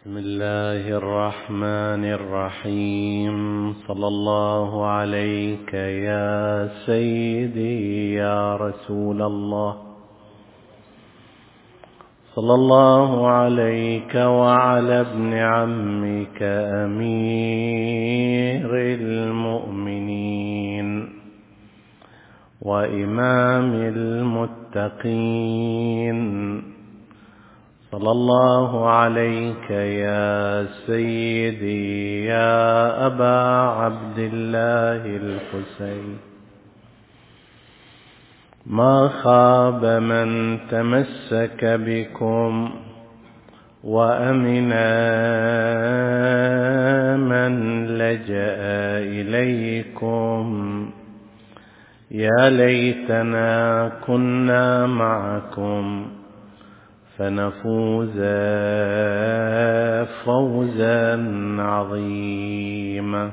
بسم الله الرحمن الرحيم. صلى الله عليك يا سيدي يا رسول الله، صلى الله عليك وعلى ابن عمك أمير المؤمنين وإمام المتقين، صلى الله عليك يا سيدي يا أبا عبد الله الحسين. ما خاب من تمسك بكم وأمن من لجأ إليكم. يا ليتنا كنا معكم فنفوز فوزا عظيما.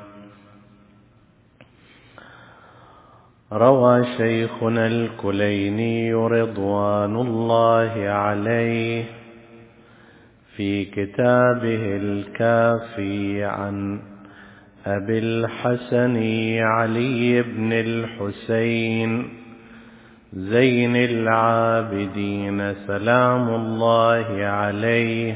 روى شيخنا الكليني رضوان الله عليه في كتابه الكافي عن أبي الحسن علي بن الحسين زين العابدين سلام الله عليه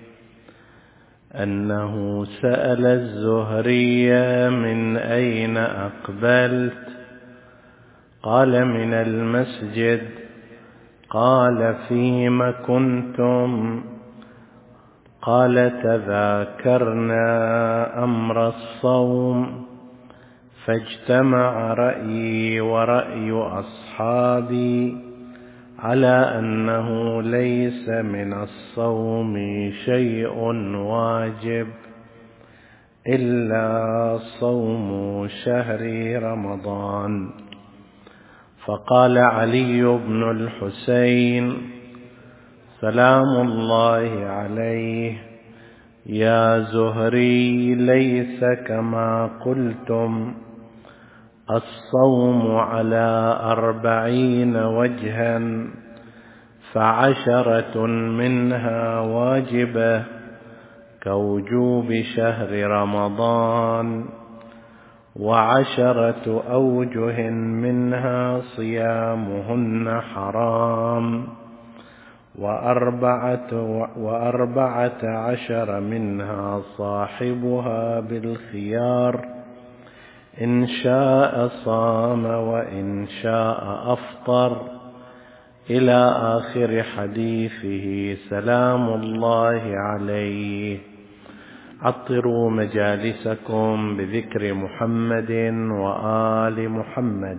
أنه سأل الزهري: من أين أقبلت؟ قال: من المسجد. قال: فيم كنتم؟ قال: تذاكرنا أمر الصوم، فاجتمع رأيي ورأي أصحابي على أنه ليس من الصوم شيء واجب إلا صوم شهر رمضان. فقال علي بن الحسين سلام الله عليه: يا زهري، ليس كما قلتم، الصوم على 40 وجها، ف10 منها واجبة كوجوب شهر رمضان، و10 أوجه منها صيامهن حرام، و14 منها صاحبها بالخيار، إن شاء صام وإن شاء أفطر، إلى آخر حديثه سلام الله عليه. عطروا مجالسكم بذكر محمد وآل محمد.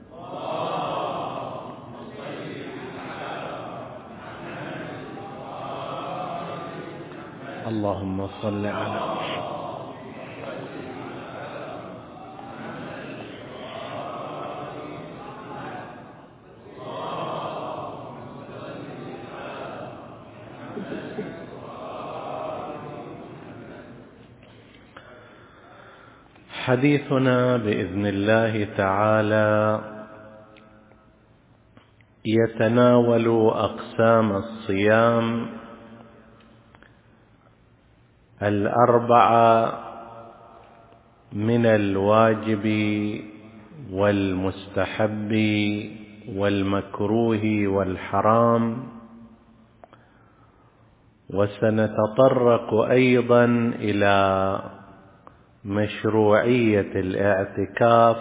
اللهم صل على محمد. حديثنا بإذن الله تعالى يتناول أقسام الصيام 4 من الواجب والمستحب والمكروه والحرام، وسنتطرق أيضا إلى مشروعية الاعتكاف،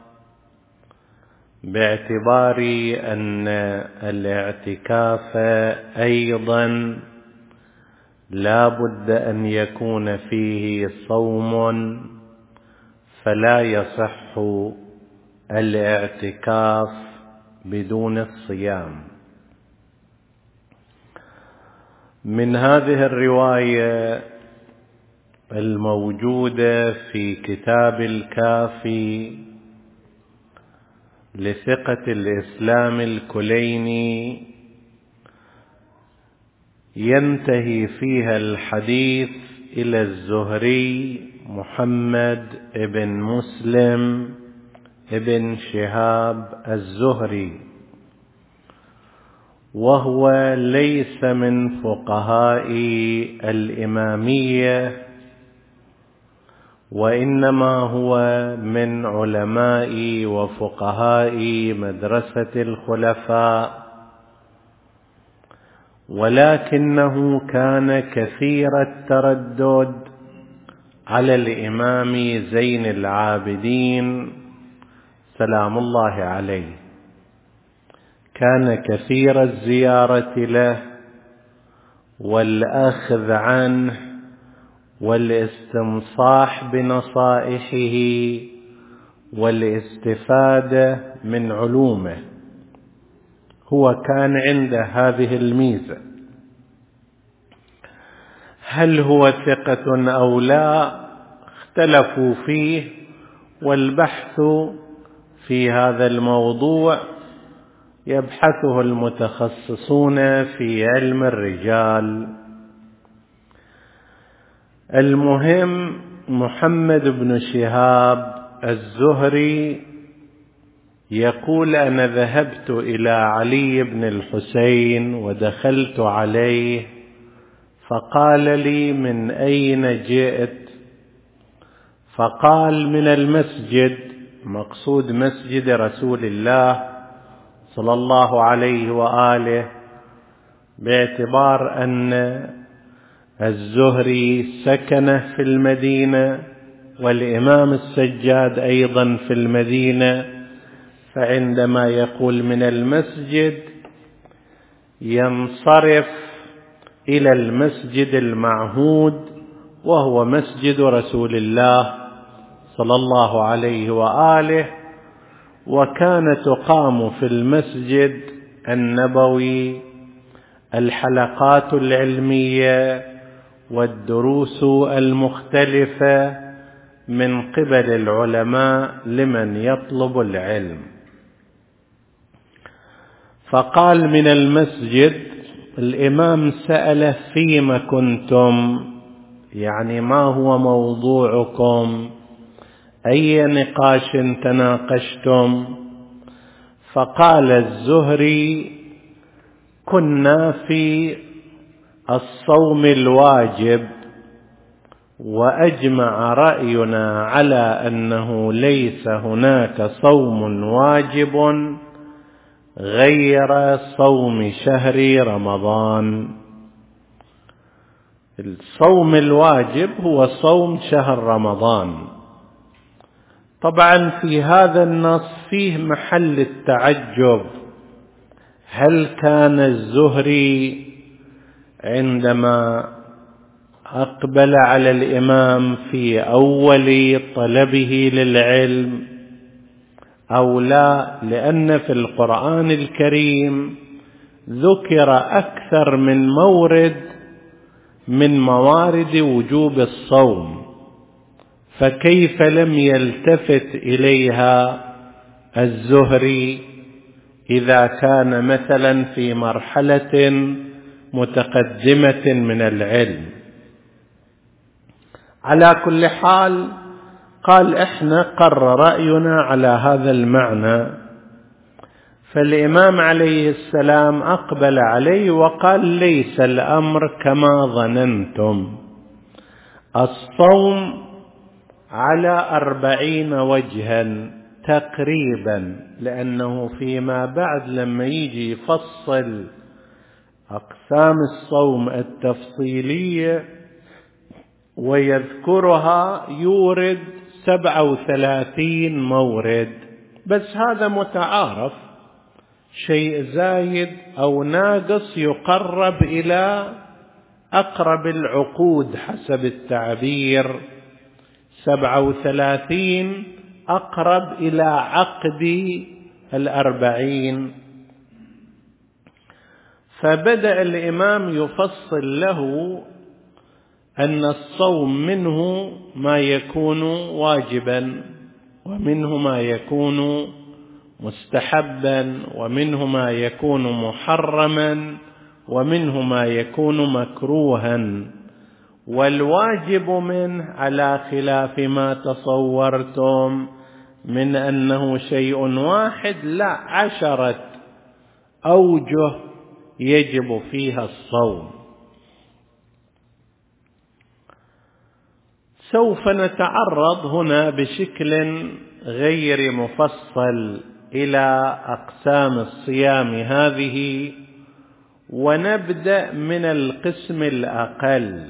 باعتبار أن الاعتكاف أيضا لا بد أن يكون فيه صوم، فلا يصح الاعتكاف بدون الصيام. من هذه الرواية الموجودة في كتاب الكافي لثقة الإسلام الكليني ينتهي فيها الحديث إلى الزهري محمد بن مسلم بن شهاب الزهري، وهو ليس من فقهاء الإمامية، وإنما هو من علماء وفقهاء مدرسة الخلفاء، ولكنه كان كثير التردد على الإمام زين العابدين سلام الله عليه. كان كثير الزيارة له والأخذ عنه والاستنصاح بنصائحه والاستفادة من علومه. هو كان عنده هذه الميزة. هل هو ثقة أو لا اختلفوا فيه، والبحث في هذا الموضوع يبحثه المتخصصون في علم الرجال. المهم، محمد بن شهاب الزهري يقول: أنا ذهبت إلى علي بن الحسين ودخلت عليه فقال لي: من أين جئت؟ فقال: من المسجد، مقصود مسجد رسول الله صلى الله عليه وآله، باعتبار أن الزهري سكن في المدينة والإمام السجاد أيضا في المدينة، فعندما يقول من المسجد ينصرف إلى المسجد المعهود، وهو مسجد رسول الله صلى الله عليه وآله. وكان تقام في المسجد النبوي الحلقات العلمية والدروس المختلفة من قبل العلماء لمن يطلب العلم. فقال: من المسجد. الإمام سأله: فيما كنتم؟ يعني ما هو موضوعكم؟ أي نقاش تناقشتم؟ فقال الزهري: كنا في الصوم الواجب، وأجمع رأينا على أنه ليس هناك صوم واجب غير صوم شهر رمضان. الصوم الواجب هو صوم شهر رمضان. طبعا في هذا النص فيه محل التعجب. هل كان الزهري عندما أقبل على الإمام في أول طلبه للعلم أو لا؟ لأن في القرآن الكريم ذكر أكثر من مورد من موارد وجوب الصوم، فكيف لم يلتفت إليها الزهري إذا كان مثلا في مرحلة متقدمة من العلم؟ على كل حال قال: إحنا قرر رأينا على هذا المعنى. فالإمام عليه السلام أقبل عليه وقال: ليس الأمر كما ظننتم، الصوم على 40 وجها تقريبا، لأنه فيما بعد لما يجي يفصل أقسام الصوم التفصيلية ويذكرها يورد 37 مورد، بس هذا متعارف، شيء زايد أو ناقص يقرب إلى أقرب العقود حسب التعبير. 37 أقرب إلى عقد 40. فبدأ الإمام يفصل له أن الصوم منه ما يكون واجبا، ومنه ما يكون مستحبا، ومنه ما يكون محرما، ومنه ما يكون مكروها. والواجب منه على خلاف ما تصورتم من أنه شيء واحد، لا، 10 أوجه يجب فيها الصوم. سوف نتعرض هنا بشكل غير مفصل إلى أقسام الصيام هذه، ونبدأ من القسم الأقل.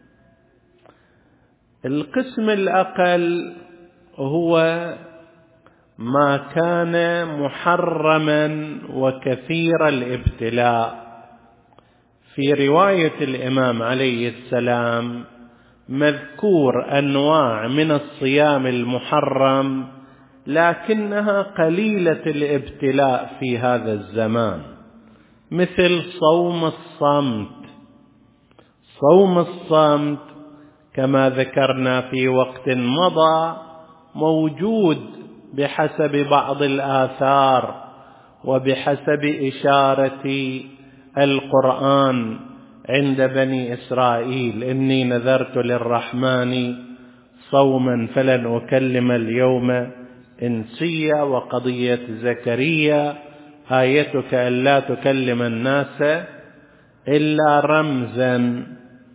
القسم الأقل هو ما كان محرما وكثير الابتلاء. في رواية الإمام عليه السلام مذكور أنواع من الصيام المحرم، لكنها قليلة الابتلاء في هذا الزمان، مثل صوم الصمت. صوم الصمت كما ذكرنا في وقت مضى موجود بحسب بعض الآثار وبحسب إشارة القرآن عند بني إسرائيل: إني نذرت للرحمن صوما فلن أكلم اليوم إنسيا. وقضية زكريا: آيتك ألا تكلم الناس إلا رمزا.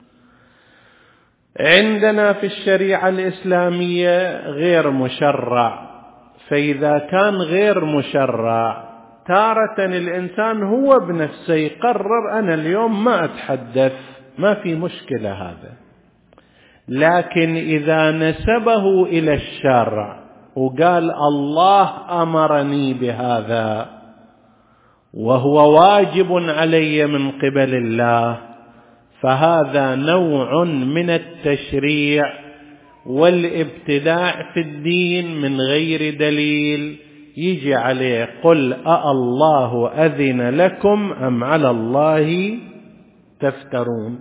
عندنا في الشريعة الإسلامية غير مشرع، فإذا كان غير مشرع تارة الإنسان هو بنفسه يقرر أنا اليوم ما أتحدث، ما في مشكلة هذا. لكن إذا نسبه إلى الشرع وقال الله أمرني بهذا وهو واجب علي من قبل الله، فهذا نوع من التشريع والابتداع في الدين من غير دليل يجي عليه: قل أالله أذن لكم أم على الله تفترون.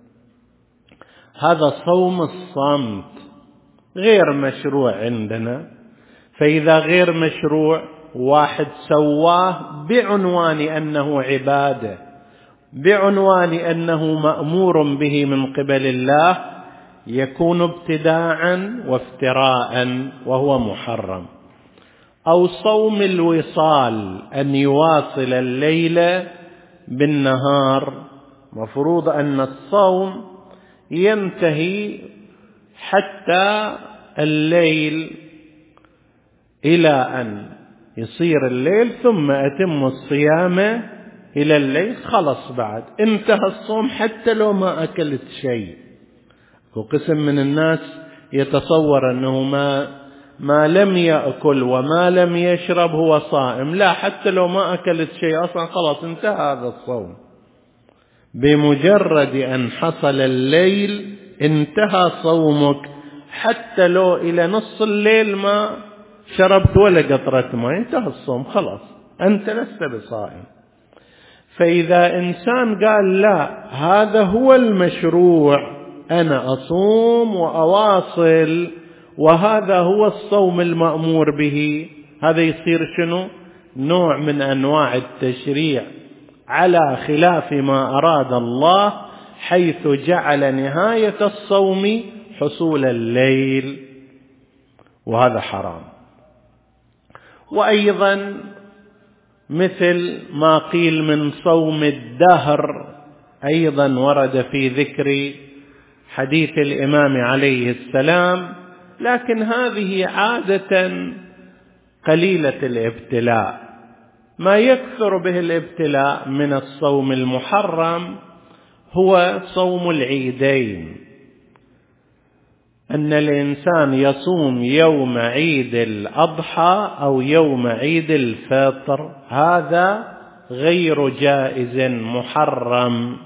هذا صوم الصمت غير مشروع عندنا. فإذا غير مشروع واحد سواه بعنوان أنه عبادة، بعنوان أنه مأمور به من قبل الله، يكون ابتداعا وافتراء وهو محرم. أو صوم الوصال، أن يواصل الليل بالنهار. مفروض أن الصوم ينتهي حتى الليل إلى أن يصير الليل، ثم أتم الصيام إلى الليل، خلص بعد انتهى الصوم حتى لو ما أكلت شيء. وقسم من الناس يتصور أنه ما لم يأكل وما لم يشرب هو صائم. لا، حتى لو ما أكلت شيء أصلا خلاص انتهى هذا الصوم. بمجرد أن حصل الليل انتهى صومك، حتى لو إلى نص الليل ما شربت ولا قطرة ماء انتهى الصوم، خلاص أنت لست بصائم. فإذا إنسان قال لا هذا هو المشروع، أنا أصوم وأواصل وهذا هو الصوم المأمور به، هذا يصير شنو؟ نوع من أنواع التشريع على خلاف ما أراد الله، حيث جعل نهاية الصوم حصول الليل، وهذا حرام. وأيضا مثل ما قيل من صوم الدهر، أيضا ورد في ذكر حديث الإمام عليه السلام، لكن هذه عادة قليلة الابتلاء. ما يكثر به الابتلاء من الصوم المحرم هو صوم العيدين، أن الإنسان يصوم يوم عيد الأضحى أو يوم عيد الفطر، هذا غير جائز، محرم.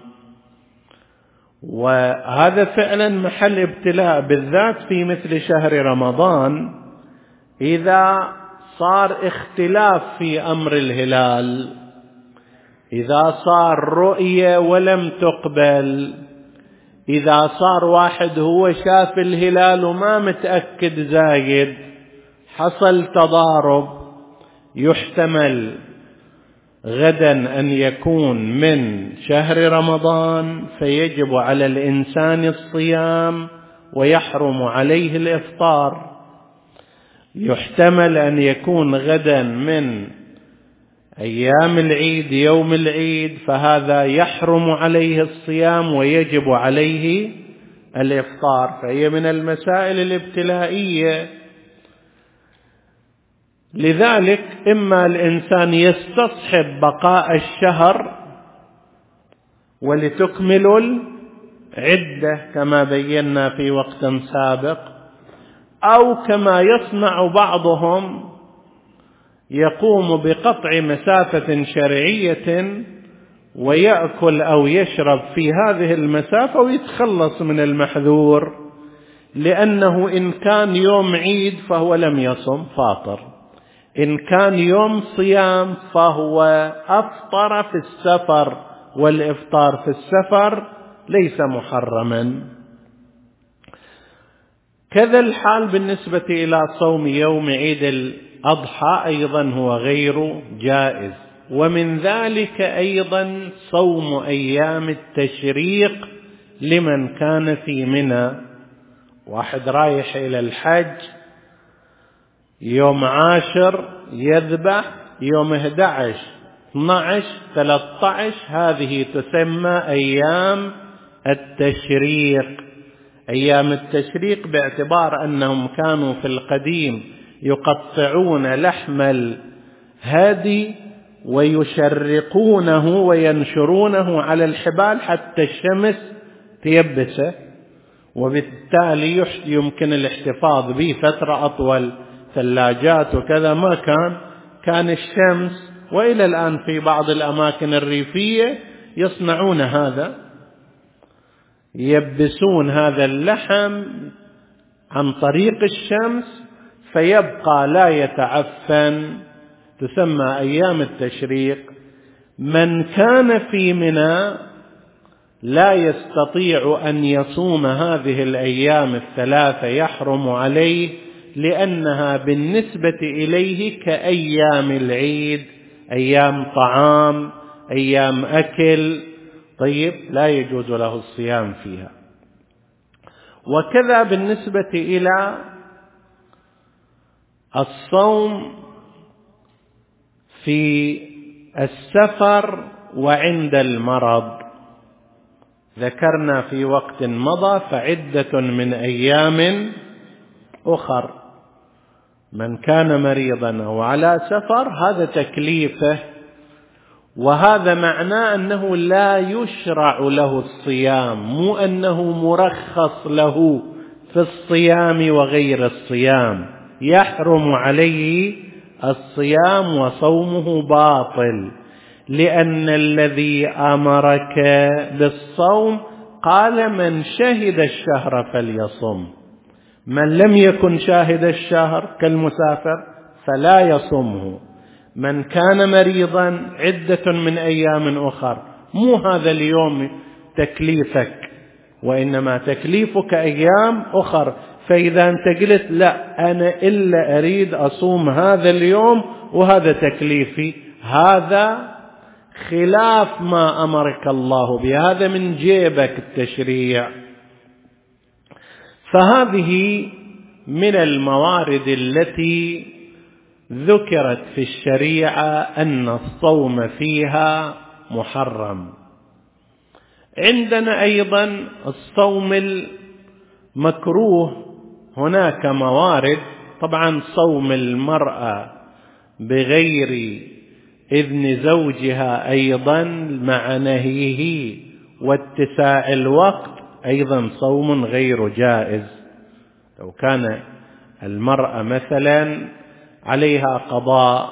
وهذا فعلا محل ابتلاء، بالذات في مثل شهر رمضان، إذا صار اختلاف في أمر الهلال، إذا صار رؤية ولم تقبل، إذا صار واحد هو شاف الهلال وما متأكد زايد، حصل تضارب، يحتمل غدا أن يكون من شهر رمضان، فيجب على الإنسان الصيام ويحرم عليه الإفطار. يحتمل أن يكون غدا من أيام العيد يوم العيد فهذا يحرم عليه الصيام ويجب عليه الإفطار، فهي من المسائل الابتلائية. لذلك إما الإنسان يستصحب بقاء الشهر ولتكملوا العدة كما بينا في وقت سابق، أو كما يصنع بعضهم يقوم بقطع مسافة شرعية ويأكل أو يشرب في هذه المسافة ويتخلص من المحذور، لأنه إن كان يوم عيد فهو لم يصم فاطر، إن كان يوم صيام فهو أفطر في السفر، والإفطار في السفر ليس محرما. كذا الحال بالنسبة إلى صوم يوم عيد الأضحى أيضا هو غير جائز. ومن ذلك أيضا صوم أيام التشريق لمن كان في منى، واحد رايح إلى الحج يوم 10 يذبح، يوم 11 12 13 هذه تسمى أيام التشريق. أيام التشريق باعتبار أنهم كانوا في القديم يقطعون لحم الهادي ويشرقونه وينشرونه على الحبال حتى الشمس تيبسه، وبالتالي يمكن الاحتفاظ به فترة أطول، ثلاجات وكذا ما كان الشمس. وإلى الآن في بعض الأماكن الريفية يصنعون هذا، يبسون هذا اللحم عن طريق الشمس فيبقى لا يتعفن، تسمى أيام التشريق. من كان في منى لا يستطيع أن يصوم هذه الأيام الثلاثة، يحرم عليه، لأنها بالنسبة إليه كأيام العيد، أيام طعام، أيام أكل، طيب لا يجوز له الصيام فيها. وكذا بالنسبة إلى الصوم في السفر وعند المرض، ذكرنا في وقت مضى فعدة من أيام أخر. من كان مريضا أو على سفر هذا تكليفه، وهذا معناه أنه لا يشرع له الصيام، مو أنه مرخص له في الصيام وغير الصيام، يحرم عليه الصيام وصومه باطل، لأن الذي أمرك بالصوم قال من شهد الشهر فليصم، من لم يكن شاهد الشهر كالمسافر فلا يصمه، من كان مريضا عدة من أيام أخر. مو هذا اليوم تكليفك، وإنما تكليفك أيام أخر. فإذا أنت قلت لا أنا إلا أريد أصوم هذا اليوم وهذا تكليفي، هذا خلاف ما أمرك الله به، هذا من جيبك التشريع. فهذه من الموارد التي ذكرت في الشريعة أن الصوم فيها محرم. عندنا أيضا الصوم المكروه، هناك موارد. طبعا صوم المرأة بغير إذن زوجها أيضا مع نهيه واتساع الوقت أيضا صوم غير جائز. لو كان المرأة مثلا عليها قضاء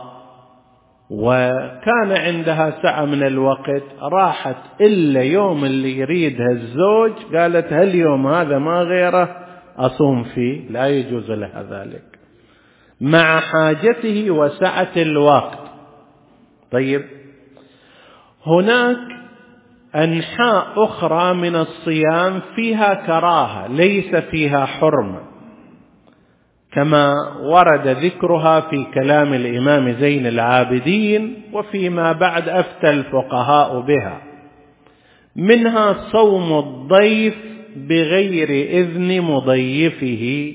وكان عندها سعة من الوقت، راحت إلا يوم اللي يريدها الزوج، قالت هاليوم هذا ما غيره أصوم فيه، لا يجوز لها ذلك مع حاجته وسعة الوقت. طيب هناك أنحاء أخرى من الصيام فيها كراهة ليس فيها حرمة، كما ورد ذكرها في كلام الإمام زين العابدين وفيما بعد أفتى الفقهاء بها. منها صوم الضيف بغير إذن مضيفه.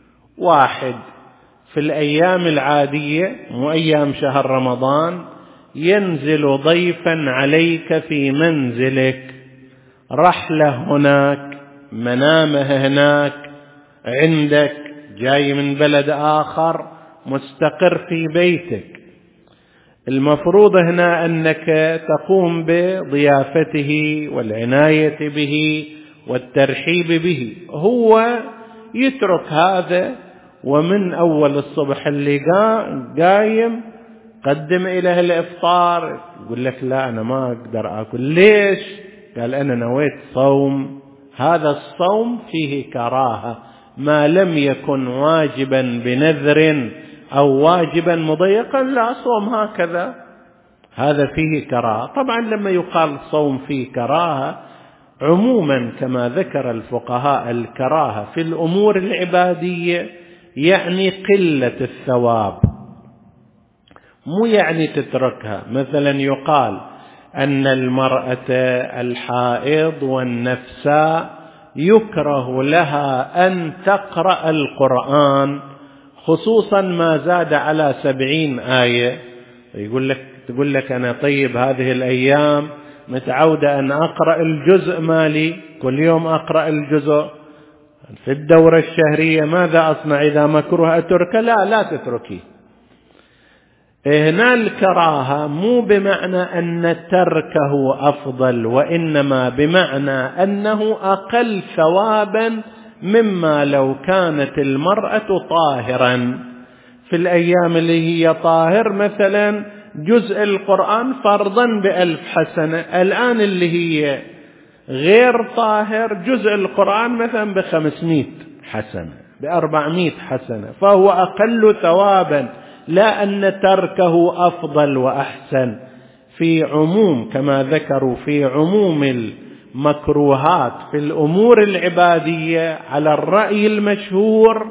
واحد في الأيام العادية مو أيام شهر رمضان ينزل ضيفا عليك في منزلك، رحلة هناك، منامه هناك، عندك، جاي من بلد آخر، مستقر في بيتك. المفروض هنا أنك تقوم بضيافته والعناية به والترحيب به. هو يترك هذا، ومن أول الصبح اللي قايم قدم إليه الإفطار، يقول لك لا أنا ما أقدر أكل. ليش؟ قال أنا نويت صوم. هذا الصوم فيه كراهة ما لم يكن واجبا بنذر أو واجبا مضيقا، لا صوم هكذا، هذا فيه كراهة. طبعا لما يقال صوم فيه كراهة عموما كما ذكر الفقهاء، الكراهة في الأمور العبادية يعني قلة الثواب، مو يعني تتركها. مثلا يقال أن المرأة الحائض والنفساء يكره لها أن تقرأ القرآن، خصوصا ما زاد على 70 آية. تقول لك أنا طيب هذه الأيام متعودة أن أقرأ الجزء مالي، كل يوم أقرأ الجزء في الدورة الشهرية، ماذا أصنع إذا مكروه أترك؟ لا تتركي. هنا الكراهة مو بمعنى أن تركه أفضل، وإنما بمعنى أنه أقل ثوابا مما لو كانت المرأة طاهرا. في الأيام اللي هي طاهر مثلا جزء القرآن فرضا ب1000 حسنة، الآن اللي هي غير طاهر جزء القرآن مثلا ب500 حسنة، ب400 حسنة، فهو أقل ثوابا، لا أن تركه أفضل وأحسن. في عموم كما ذكروا في عموم المكروهات في الأمور العبادية على الرأي المشهور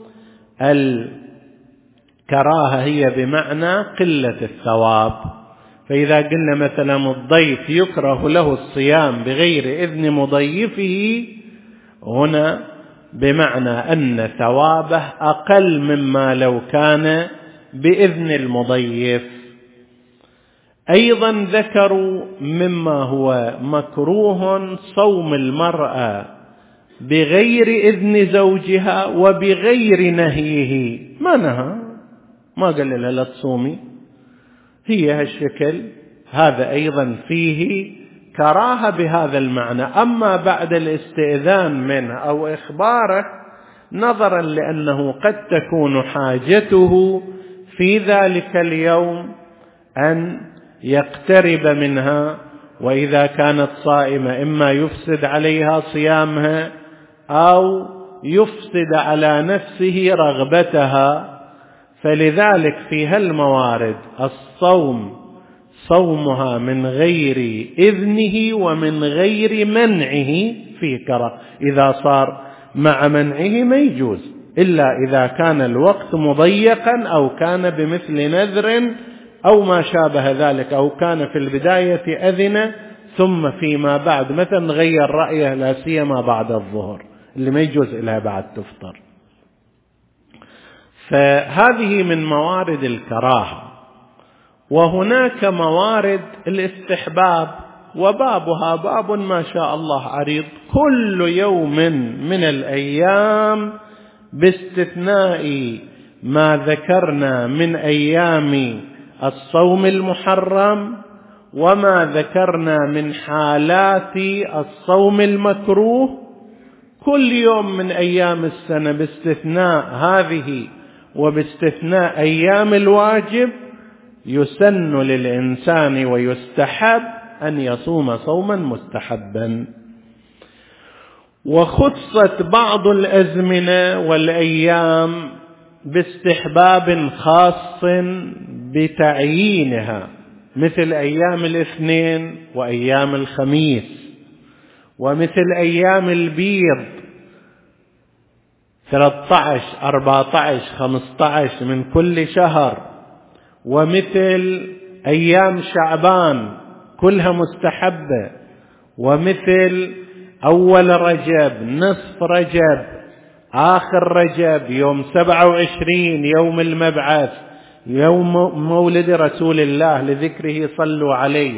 الكراهة هي بمعنى قلة الثواب. فإذا قلنا مثلا الضيف يكره له الصيام بغير إذن مضيفه، هنا بمعنى أن ثوابه أقل مما لو كان بإذن المضيف. أيضا ذكروا مما هو مكروه صوم المرأة بغير إذن زوجها وبغير نهيه. ما نهى، ما قال لها لا تصومي، هي هالشكل، هذا أيضا فيه كراهة بهذا المعنى. أما بعد الاستئذان منه أو إخباره نظرا لأنه قد تكون حاجته في ذلك اليوم أن يقترب منها، وإذا كانت صائمة إما يفسد عليها صيامها أو يفسد على نفسه رغبتها، فلذلك في هالموارد الصوم صومها من غير إذنه ومن غير منعه فيه كراهة. إذا صار مع منعه ما يجوز، إلا إذا كان الوقت مضيقا أو كان بمثل نذر أو ما شابه ذلك، أو كان في البداية أذن ثم فيما بعد مثلا غير رأيه، لا سيما بعد الظهر اللي ما يجوز إلها بعد تفطر. فهذه من موارد الكراهة. وهناك موارد الاستحباب، وبابها باب ما شاء الله عريض، كل يوم من الأيام باستثناء ما ذكرنا من أيام الصوم المحرم وما ذكرنا من حالات الصوم المكروه، كل يوم من أيام السنة باستثناء هذه وباستثناء أيام الواجب يسن للإنسان ويستحب أن يصوم صوما مستحبا. وخصت بعض الأزمنة والأيام باستحباب خاص بتعيينها، مثل أيام الاثنين وأيام الخميس، ومثل أيام البيض 13 14 15 من كل شهر، ومثل أيام شعبان كلها مستحبة، ومثل أول رجب، نصف رجب، آخر رجب، يوم 27 يوم المبعث، يوم مولد رسول الله لذكره صلوا عليه.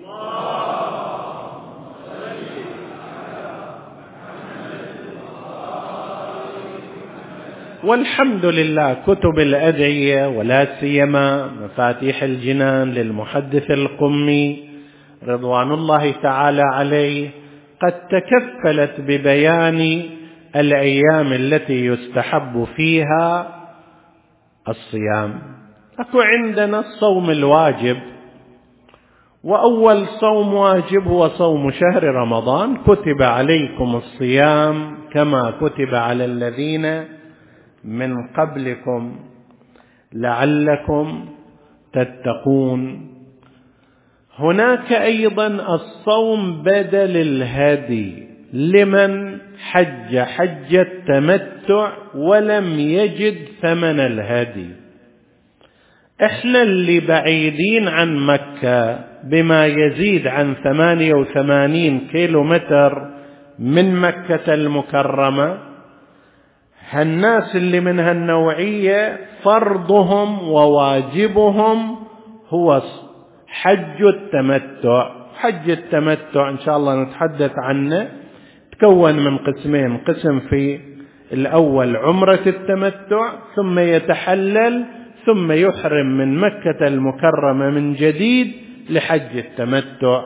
والحمد لله كتب الأدعية ولا سيما مفاتيح الجنان للمحدث القمي رضوان الله تعالى عليه قد تكفلت ببيان الأيام التي يستحب فيها الصيام. أكو عندنا الصوم الواجب، وأول صوم واجب هو صوم شهر رمضان، كتب عليكم الصيام كما كتب على الذين من قبلكم لعلكم تتقون. هناك أيضا الصوم بدل الهدي لمن حج حج التمتع ولم يجد ثمن الهدي. احنا اللي بعيدين عن مكة بما يزيد عن 88 كيلومتر من مكة المكرمة، هالناس اللي من هالنوعية فرضهم وواجبهم هو حج التمتع. حج التمتع إن شاء الله نتحدث عنه، تكون من قسمين: قسم في الأول عمرة التمتع، ثم يتحلل ثم يحرم من مكة المكرمة من جديد لحج التمتع،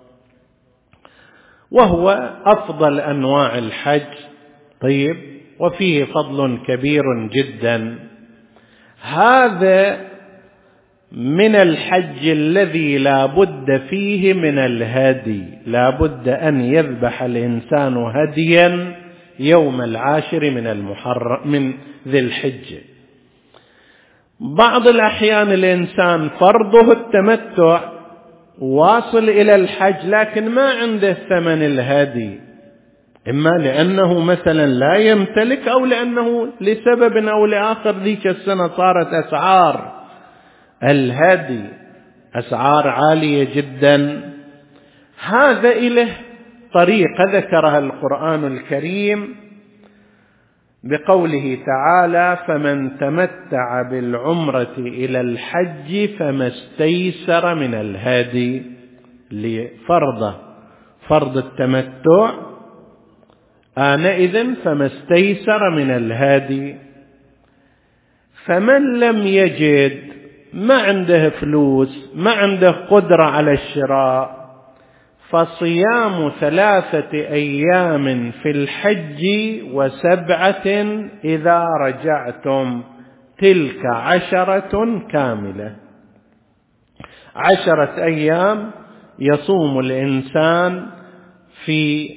وهو أفضل أنواع الحج. طيب، وفيه فضل كبير جدا. هذا من الحج الذي لا بد فيه من الهدي، لا بد أن يذبح الإنسان هديا يوم 10 من ذي الحجة. بعض الأحيان الإنسان فرضه التمتع واصل إلى الحج لكن ما عنده ثمن الهدي، إما لأنه مثلا لا يمتلك، أو لأنه لسبب أو لآخر ذيك السنة صارت أسعار الهدي أسعار عالية جدا. هذا إله طريقة ذكرها القرآن الكريم بقوله تعالى: فمن تمتع بالعمرة إلى الحج فما استيسر من الهدي. فرض التمتع آنئذ فما استيسر من الهدي. فمن لم يجد، ما عنده فلوس، ما عنده قدرة على الشراء، فصيام 3 أيام في الحج و7 إذا رجعتم، تلك 10 كاملة. 10 أيام يصوم الإنسان في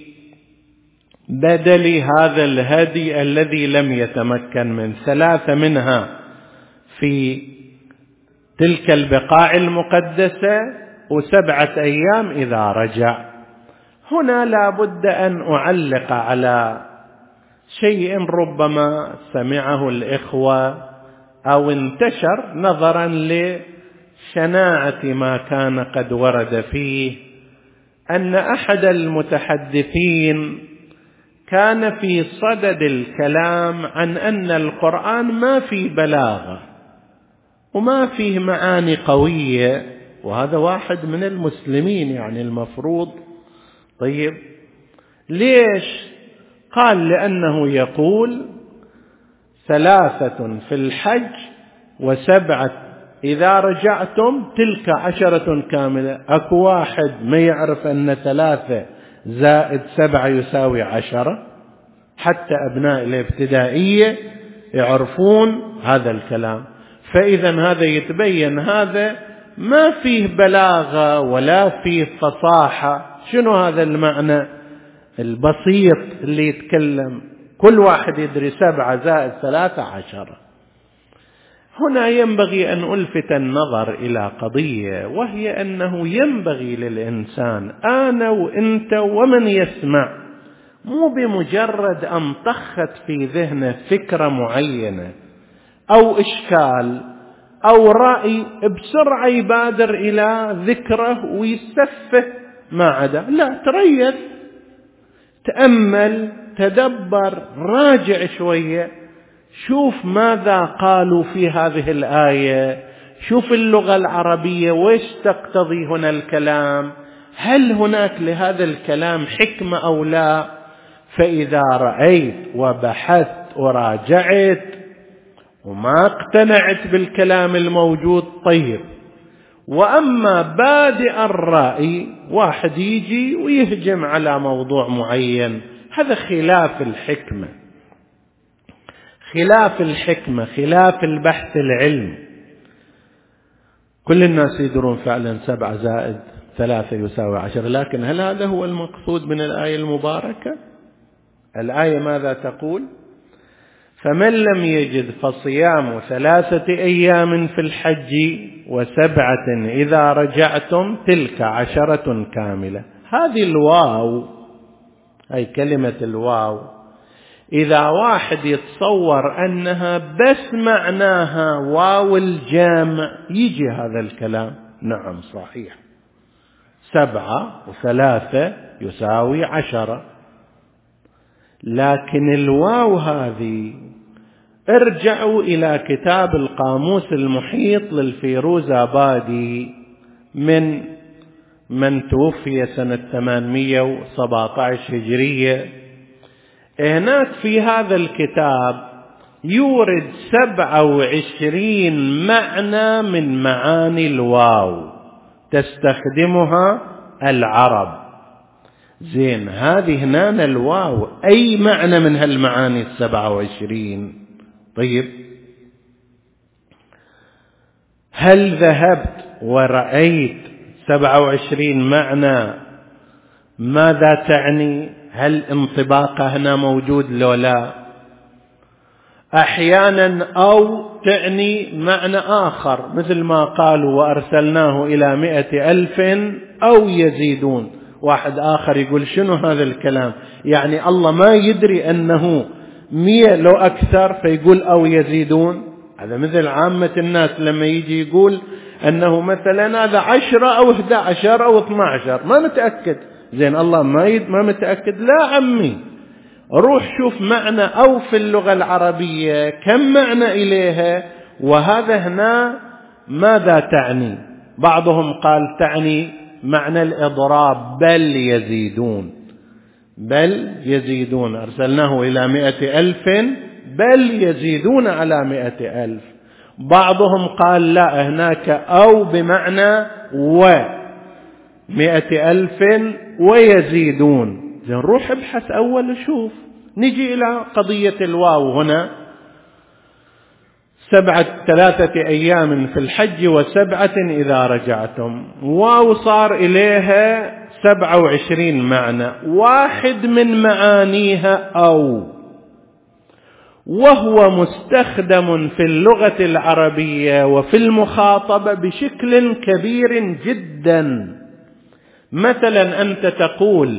بدل هذا الهدي الذي لم يتمكن من 3 منها في تلك البقاع المقدسة، و7 أيام إذا رجع. هنا لا بد أن أعلق على شيء ربما سمعه الإخوة أو انتشر نظرا لشناعة ما كان قد ورد فيه، أن أحد المتحدثين كان في صدد الكلام عن أن القرآن ما فيه بلاغة وما فيه معاني قوية، وهذا واحد من المسلمين يعني المفروض. طيب، ليش؟ قال: لأنه يقول 3 في الحج و7 إذا رجعتم، تلك 10 كاملة. أكو واحد ما يعرف أن 3 زائد 7 يساوي 10؟ حتى أبناء الابتدائية يعرفون هذا الكلام. فإذا هذا يتبين هذا ما فيه بلاغة ولا فيه فصاحة. شنو هذا المعنى البسيط اللي يتكلم؟ كل واحد يدري 7 زائد 3 10. هنا ينبغي أن ألفت النظر إلى قضية، وهي أنه ينبغي للإنسان، أنا وإنت ومن يسمع، مو بمجرد أن طخت في ذهنه فكرة معينة أو إشكال أو رأي بسرعة يبادر إلى ذكره ويسفه ما عدا. لا، تريث، تأمل، تدبر، راجع شوية، شوف ماذا قالوا في هذه الآية، شوف اللغة العربية وإيش تقتضي هنا الكلام، هل هناك لهذا الكلام حكمة أو لا؟ فإذا رأيت وبحثت وراجعت وما اقتنعت بالكلام الموجود طيب. وأما بادئ الرأي واحد يجي ويهجم على موضوع معين، هذا خلاف الحكمة، خلاف الحكمة، خلاف البحث العلمي. كل الناس يدرون فعلا 7 زائد 3 يساوي 10، لكن هل هذا هو المقصود من الآية المباركة؟ الآية ماذا تقول؟ فمن لم يجد فصيام 3 أيام في الحج و7 إذا رجعتم تلك 10 كاملة. هذه الواو، أي كلمة الواو، إذا واحد يتصور أنها بس معناها واو الجامع يجي هذا الكلام، نعم صحيح، 7 و3 يساوي 10، لكن الواو هذه ارجعوا إلى كتاب القاموس المحيط للفيروزابادي من توفي سنة 817 هجرية. هناك في هذا الكتاب يورد 27 معنى من معاني الواو تستخدمها العرب. زين، هذه هنا الواو أي معنى من هالمعاني 27؟ طيب، هل ذهبت ورأيت 27 معنى ماذا تعني؟ هل انطباقه هنا موجود لو لا؟ أحيانا أو تعني معنى آخر، مثل ما قالوا وأرسلناه إلى 100,000 أو يزيدون. واحد آخر يقول شنو هذا الكلام؟ يعني الله ما يدري أنه 100 لو أكثر فيقول أو يزيدون. هذا مثل عامة الناس لما يجي يقول أنه مثلا هذا 10 أو 11 أو 12 ما متأكد. زين، الله ما متأكد؟ لا عمي، روح شوف معنى أو في اللغة العربية كم معنى إليها، وهذا هنا ماذا تعني. بعضهم قال تعني معنى الإضراب، بل يزيدون، أرسلناه إلى 100,000 بل يزيدون على 100,000. بعضهم قال لا، هناك أو بمعنى 100,000 ويزيدون. زين، روح ابحث أول وشوف. نجي إلى قضية الواو هنا، 3 أيام في الحج و7 إذا رجعتم. واو صار إليها 27 معنى، واحد من معانيها أو، وهو مستخدم في اللغة العربية وفي المخاطبة بشكل كبير جدا. مثلا أنت تقول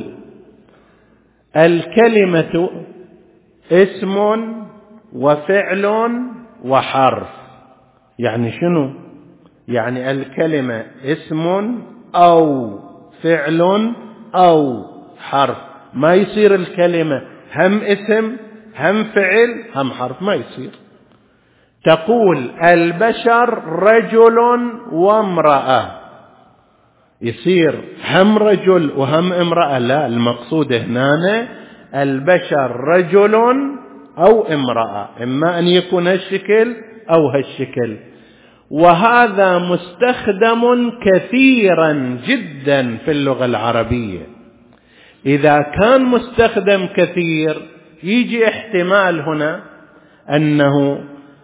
الكلمة اسم وفعل وحرف. يعني شنو؟ يعني الكلمة اسم أو فعل أو حرف، ما يصير الكلمة هم اسم هم فعل هم حرف، ما يصير. تقول البشر رجل وامرأة، يصير هم رجل وهم امرأة؟ لا، المقصود هنا البشر رجل أو امرأة، إما أن يكون هالشكل أو هالشكل. وهذا مستخدم كثيرا جدا في اللغة العربية. إذا كان مستخدم كثير يجي احتمال هنا أنه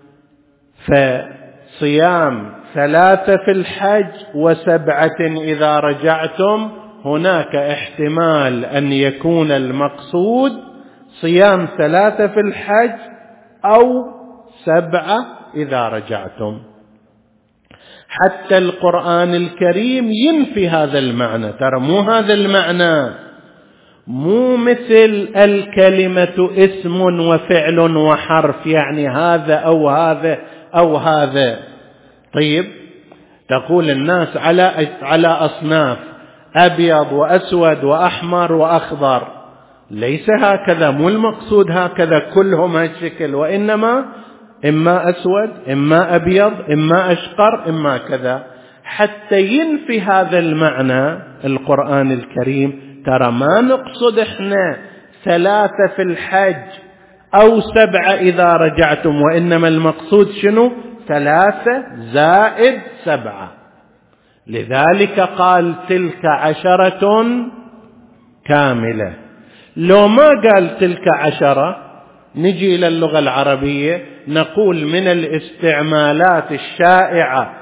فصيام 3 في الحج و7 إذا رجعتم، هناك احتمال أن يكون المقصود صيام 3 في الحج أو 7 إذا رجعتم. حتى القرآن الكريم ينفي هذا المعنى. ترى مو هذا المعنى، مو مثل الكلمة اسم وفعل وحرف، يعني هذا أو هذا أو هذا. طيب، تقول الناس على أصناف، أبيض وأسود وأحمر وأخضر، ليس هكذا، مو المقصود هكذا كلهم هالشكل، وإنما إما أسود إما أبيض إما أشقر إما كذا، حتى ينفي هذا المعنى القرآن الكريم. ترى ما نقصد إحنا 3 في الحج أو 7 إذا رجعتم، وإنما المقصود شنو؟ 3 زائد 7. لذلك قال تلك 10 كاملة. لو ما قال تلك 10 نجي إلى اللغة العربية نقول من الاستعمالات الشائعة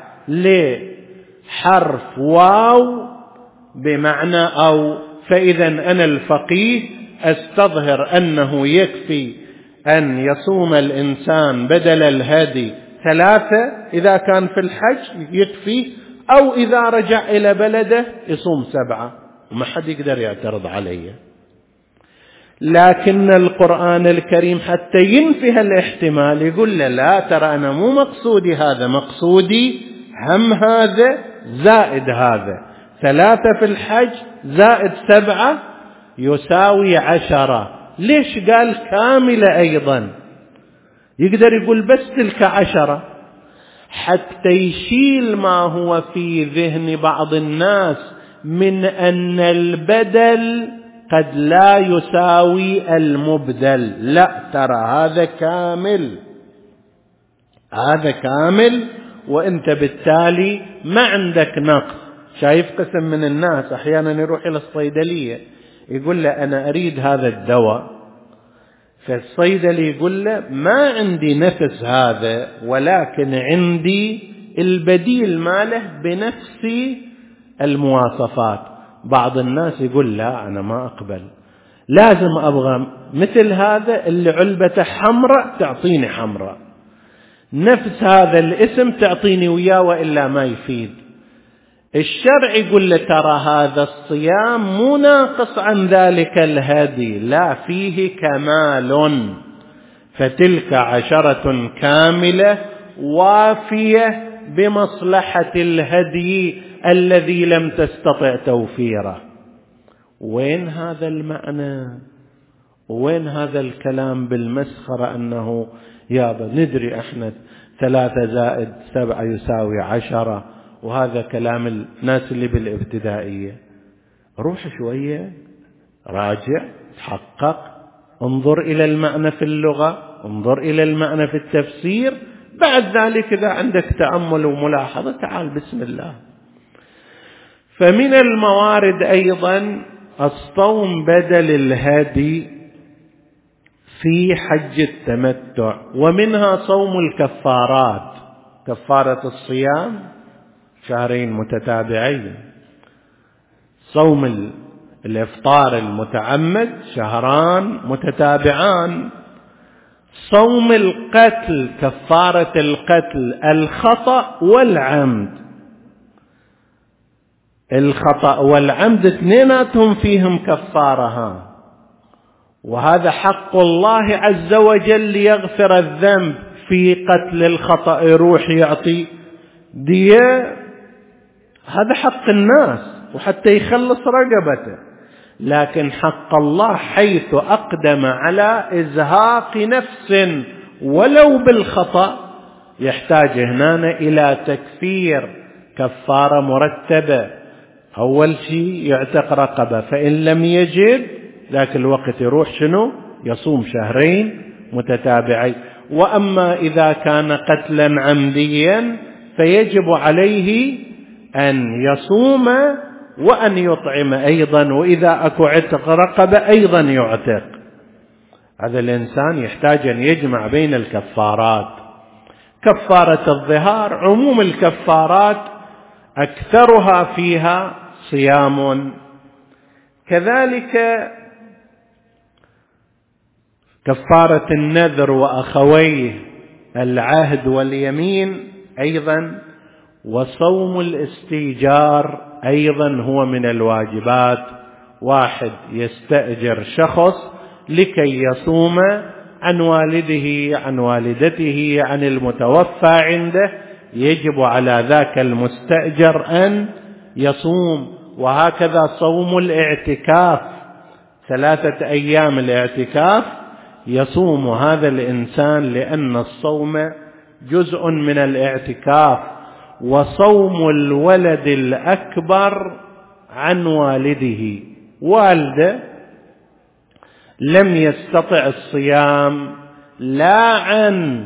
لحرف واو بمعنى أو، فإذا أنا الفقيه أستظهر أنه يكفي أن يصوم الإنسان بدل الهدي 3 إذا كان في الحج يكفي، أو إذا رجع إلى بلده يصوم 7، وما حد يقدر يعترض عليه. لكن القرآن الكريم حتى ينفي الاحتمال يقول له لا، ترى أنا مو مقصودي هذا، مقصودي هم هذا زائد هذا، 3 في الحج زائد 7 يساوي 10. ليش قال كاملة أيضا؟ يقدر يقول بس تلك 10 حتى يشيل ما هو في ذهن بعض الناس من أن البدل قد لا يساوي المبدل. لا، ترى هذا كامل، هذا كامل، وانت بالتالي ما عندك نقص. شايف قسم من الناس احيانا يروح الى الصيدلية يقول له انا اريد هذا الدواء، فالصيدلي يقول له ما عندي نفس هذا، ولكن عندي البديل ماله بنفس المواصفات. بعض الناس يقول لا أنا ما أقبل، لازم أبغى مثل هذا اللي علبته حمراء تعطيني حمراء، نفس هذا الاسم تعطيني وياه، وإلا ما يفيد. الشرع يقول له ترى هذا الصيام مو ناقص عن ذلك الهدي، لا، فيه كمال، فتلك 10 كاملة وافية بمصلحة الهدي الذي لم تستطع توفيره. وين هذا المعنى؟ وين هذا الكلام بالمسخرة أنه يابا ندري احنا 3 زائد 7 يساوي 10، وهذا كلام الناس اللي بالابتدائية. روح شوية، راجع، تحقق، انظر إلى المعنى في اللغة، انظر إلى المعنى في التفسير، بعد ذلك إذا عندك تأمل وملاحظة تعال بسم الله. فمن الموارد أيضا الصوم بدل الهدي في حج التمتع، ومنها صوم الكفارات، كفارة الصيام 2 متتابعين، صوم الإفطار المتعمد 2 متتابعان، صوم القتل كفارة القتل الخطأ والعمد، الخطأ والعمد 2 فيهم كفارها، وهذا حق الله عز وجل ليغفر الذنب. في قتل الخطأ يروح يعطي دية، هذا حق الناس وحتى يخلص رقبته، لكن حق الله حيث أقدم على إزهاق نفس ولو بالخطأ يحتاج هنا إلى تكفير كفارة مرتبة. أول شيء يعتق رقبة، فإن لم يجد ذاك الوقت يروح شنو؟ يصوم 2 متتابعين. وأما إذا كان قتلا عمديا فيجب عليه أن يصوم وأن يطعم أيضا، وإذا أكو عتق رقبة أيضا يعتق. هذا الإنسان يحتاج أن يجمع بين الكفارات. كفارة الظهار عموم الكفارات أكثرها فيها صيام، كذلك كفارة النذر وأخويه العهد واليمين أيضا، وصوم الاستئجار أيضا هو من الواجبات. واحد يستأجر شخص لكي يصوم عن والده عن والدته عن المتوفى عنده، يجب على ذاك المستأجر أن يصوم. وهكذا صوم الاعتكاف 3 أيام الاعتكاف يصوم هذا الإنسان، لأن الصوم جزء من الاعتكاف. وصوم الولد الأكبر عن والده، والده لم يستطع الصيام لا عن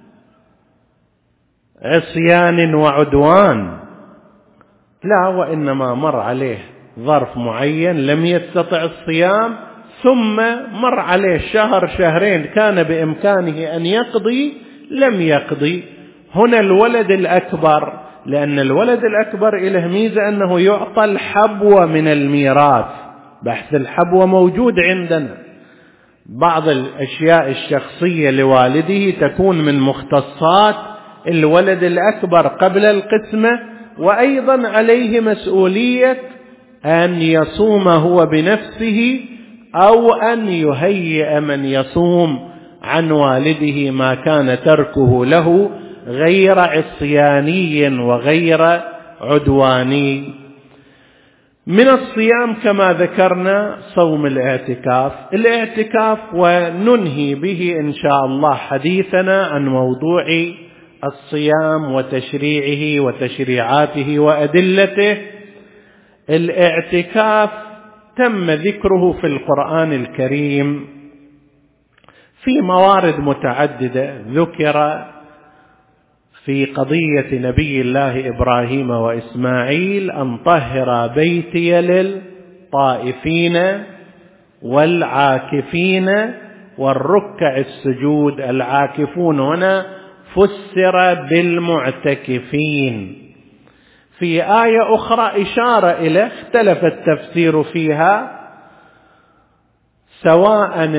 عصيان وعدوان، لا، وإنما مر عليه ظرف معين لم يستطع الصيام، ثم مر عليه شهر شهرين كان بإمكانه أن يقضي لم يقضي. هنا الولد الأكبر، لأن الولد الأكبر إله ميزة أنه يعطى الحبوة من الميراث، بحث الحبوة موجود عندنا. بعض الأشياء الشخصية لوالده تكون من مختصات الولد الأكبر قبل القسمة، وأيضا عليه مسؤولية أن يصوم هو بنفسه أو أن يهيئ من يصوم عن والده ما كان تركه له غير عصياني وغير عدواني. من الصيام كما ذكرنا صوم الاعتكاف، وننهي به إن شاء الله حديثنا عن موضوع الصيام وتشريعه وتشريعاته وأدلته. الاعتكاف تم ذكره في القرآن الكريم في موارد متعددة. ذكر في قضية نبي الله إبراهيم وإسماعيل أن طهر بيتي للطائفين والعاكفين والركع السجود. العاكفون هنا فسر بالمعتكفين. في آية أخرى إشارة إليه اختلف التفسير فيها، سواء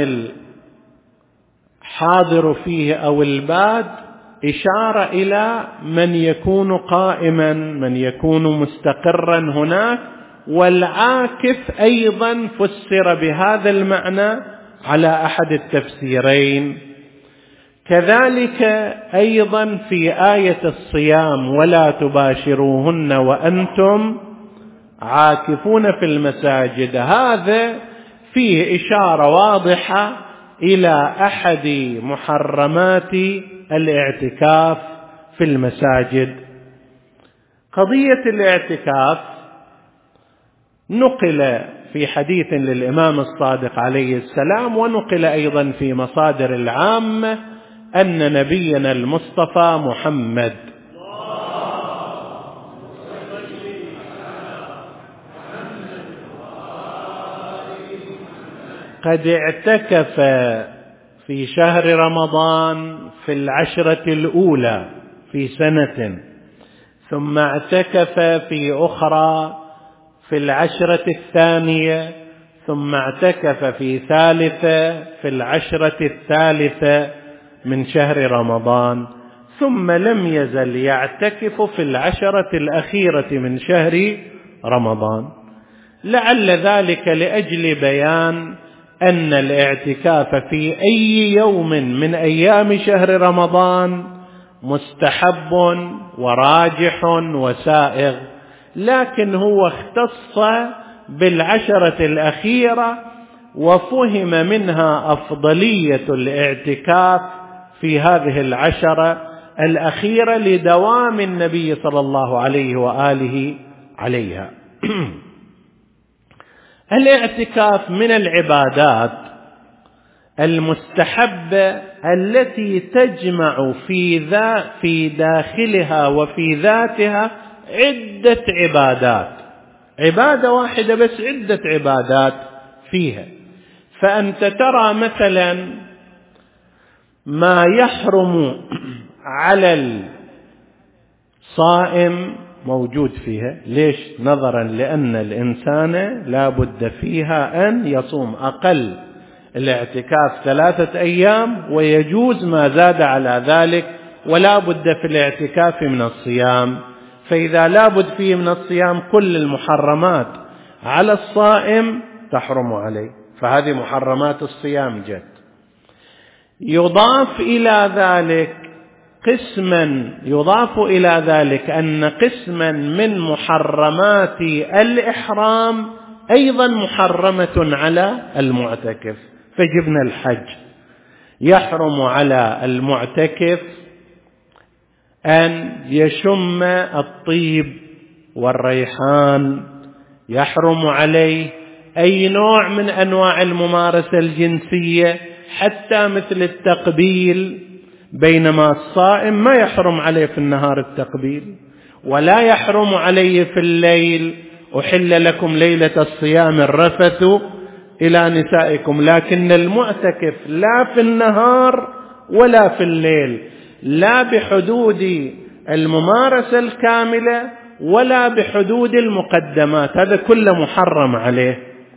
الحاضر فيه أو الباد، إشارة إلى من يكون قائما، من يكون مستقرا هناك. والعاكف أيضا فسر بهذا المعنى على أحد التفسيرين. كذلك أيضا في آية الصيام ولا تباشروهن وأنتم عاكفون في المساجد، هذا فيه إشارة واضحة إلى أحد محرمات الاعتكاف في المساجد. قضية الاعتكاف نقل في حديث للإمام الصادق عليه السلام، ونقل أيضا في مصادر العامة أن نبينا المصطفى محمد قد اعتكف في شهر رمضان في 10 الأولى في سنة، ثم اعتكف في أخرى في 10 الثانية، ثم اعتكف في ثالثة في 10 الثالثة من شهر رمضان، ثم لم يزل يعتكف في 10 الأخيرة من شهر رمضان. لعل ذلك لأجل بيان أن الاعتكاف في أي يوم من أيام شهر رمضان مستحب وراجح وسائغ، لكن هو اختص ب10 الأخيرة، وفهم منها أفضلية الاعتكاف في هذه 10 الأخيرة لدوام النبي صلى الله عليه وآله عليها. الاعتكاف من العبادات المستحبة التي تجمع في داخلها وفي ذاتها عدة عبادات، عبادة واحدة بس عدة عبادات فيها. فأنت ترى مثلا ما يحرم على الصائم موجود فيها. ليش؟ نظرا لأن الإنسان لا بد فيها أن يصوم أقل الاعتكاف 3 أيام، ويجوز ما زاد على ذلك، ولا بد في الاعتكاف من الصيام. فإذا لا بد فيه من الصيام كل المحرمات على الصائم تحرم عليه، فهذه محرمات الصيام جد. يضاف إلى ذلك أن قسما من محرمات الإحرام أيضا محرمة على المعتكف. فجبنا الحج، يحرم على المعتكف أن يشم الطيب والريحان، يحرم عليه أي نوع من أنواع الممارسة الجنسية حتى مثل التقبيل، بينما الصائم ما يحرم عليه في النهار التقبيل، ولا يحرم عليه في الليل. أحل لكم ليلة الصيام الرفث إلى نسائكم. لكن المعتكف لا في النهار ولا في الليل، لا بحدود الممارسة الكاملة ولا بحدود المقدمات، هذا كله محرم عليه.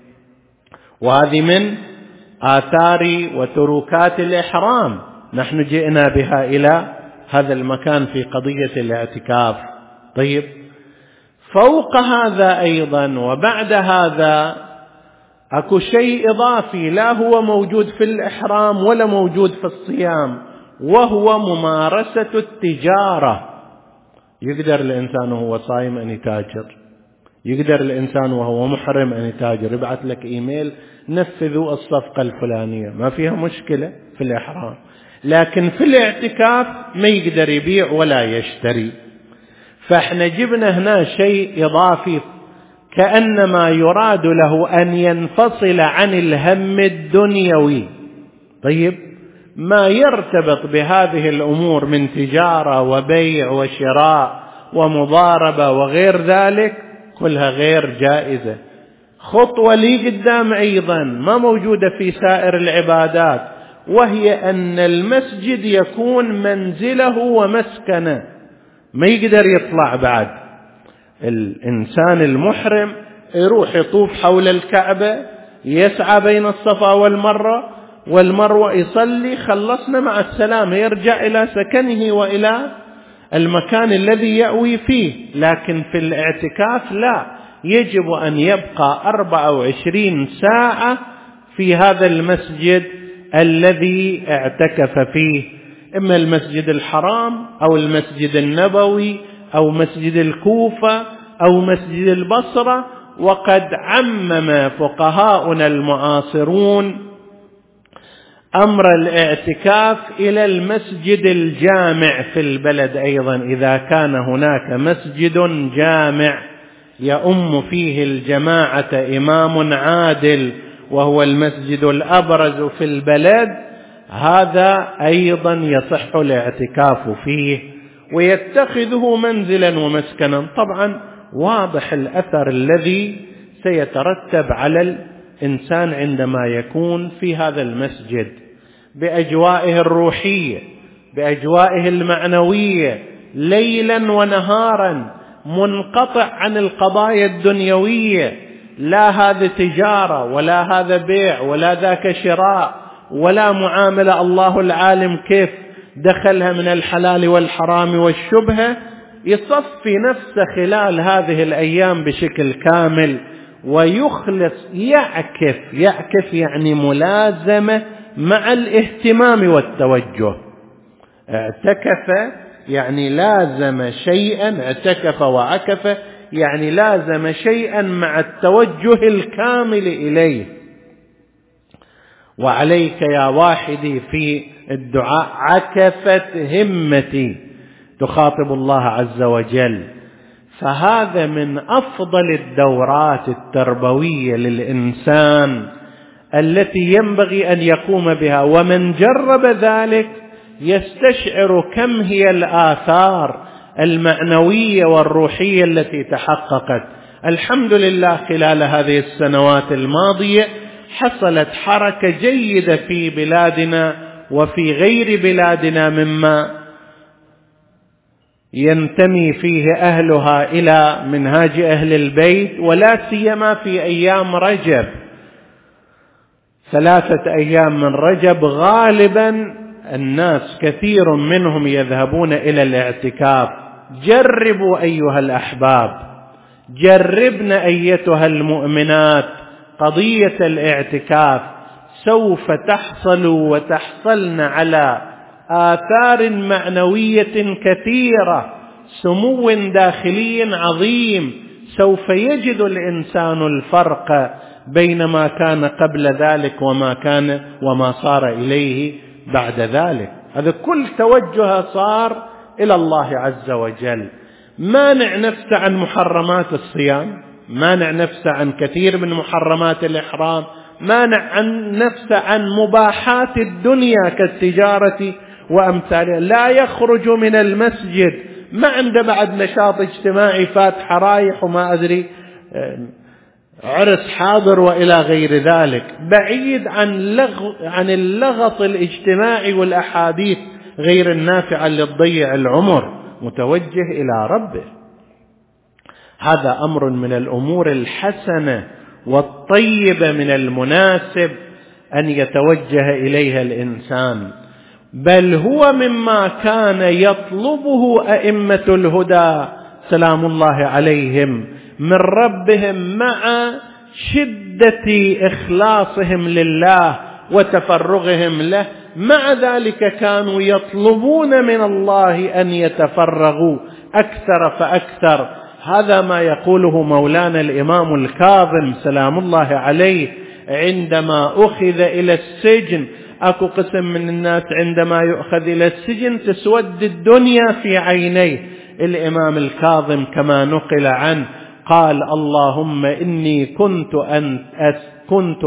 وهذه من آثار وتروكات الإحرام، نحن جئنا بها إلى هذا المكان في قضية الاعتكاف. طيب، فوق هذا أيضا وبعد هذا أكو شيء إضافي لا هو موجود في الإحرام ولا موجود في الصيام، وهو ممارسة التجارة. يقدر الإنسان وهو صائم أن يتاجر، يقدر الإنسان وهو محرم أن يتاجر، يبعث لك إيميل نفذوا الصفقة الفلانية، ما فيها مشكلة في الإحرام. لكن في الاعتكاف ما يقدر يبيع ولا يشتري. فاحنا جبنا هنا شيء إضافي كأنما يراد له أن ينفصل عن الهم الدنيوي. طيب، ما يرتبط بهذه الأمور من تجارة وبيع وشراء ومضاربة وغير ذلك كلها غير جائزة. خطوة لي قدام أيضا ما موجودة في سائر العبادات، وهي أن المسجد يكون منزله ومسكنه، ما يقدر يطلع بعد. الإنسان المحرم يروح يطوف حول الكعبة، يسعى بين الصفا والمروة، يصلي، خلصنا مع السلامة، يرجع إلى سكنه وإلى المكان الذي يأوي فيه. لكن في الاعتكاف لا، يجب أن يبقى 24 ساعة في هذا المسجد الذي اعتكف فيه، إما المسجد الحرام أو المسجد النبوي أو مسجد الكوفة أو مسجد البصرة. وقد عمم فقهاؤنا المعاصرون أمر الاعتكاف إلى المسجد الجامع في البلد أيضا، إذا كان هناك مسجد جامع يؤم فيه الجماعة إمام عادل وهو المسجد الأبرز في البلد، هذا أيضا يصح الاعتكاف فيه ويتخذه منزلا ومسكنا. طبعا واضح الأثر الذي سيترتب على الإنسان عندما يكون في هذا المسجد بأجوائه الروحية، بأجوائه المعنوية، ليلا ونهارا، منقطع عن القضايا الدنيوية. لا هذا تجارة ولا هذا بيع ولا ذاك شراء ولا معاملة الله العالم كيف دخلها من الحلال والحرام والشبهة. يصفي نفسه خلال هذه الأيام بشكل كامل ويخلص، يعكف يعني ملازمة مع الاهتمام والتوجه. اعتكف يعني لازم شيئا، اعتكف وعكف يعني لازم شيئا مع التوجه الكامل إليه. وعليك يا واحدي في الدعاء عكفت همتي، تخاطب الله عز وجل. فهذا من أفضل الدورات التربوية للإنسان التي ينبغي أن يقوم بها، ومن جرب ذلك يستشعر كم هي الآثار المعنوية والروحية التي تحققت. الحمد لله خلال هذه السنوات الماضية حصلت حركة جيدة في بلادنا وفي غير بلادنا مما ينتمي فيه أهلها إلى منهاج أهل البيت، ولا سيما في أيام رجب، 3 أيام من رجب غالبا الناس كثير منهم يذهبون إلى الاعتكاف. جربوا أيها الأحباب، جربنا أيتها المؤمنات قضية الاعتكاف، سوف تحصل وتحصلن على آثار معنوية كثيرة، سمو داخلي عظيم، سوف يجد الإنسان الفرق بين ما كان قبل ذلك وما صار إليه بعد ذلك. هذا كل توجه صار إلى الله عز وجل. مانع نفسه عن محرمات الصيام، مانع نفسه عن كثير من محرمات الإحرام، مانع عن نفسه عن مباحات الدنيا كالتجارة وأمثالها. لا يخرج من المسجد، ما عنده بعد نشاط اجتماعي، فات حرايح وما أدري عرس حاضر وإلى غير ذلك، بعيد عن اللغط الاجتماعي والأحاديث غير النافعة اللي تضيع العمر، متوجه إلى ربه. هذا أمر من الأمور الحسنة والطيبة من المناسب أن يتوجه إليها الإنسان، بل هو مما كان يطلبه أئمة الهدى سلام الله عليهم من ربهم مع شدة إخلاصهم لله وتفرغهم له. مع ذلك كانوا يطلبون من الله أن يتفرغوا أكثر فأكثر. هذا ما يقوله مولانا الإمام الكاظم سلام الله عليه عندما أخذ إلى السجن. أكو قسم من الناس عندما يؤخذ إلى السجن تسود الدنيا في عينيه. الإمام الكاظم كما نقل عنه قال: اللهم إني كنت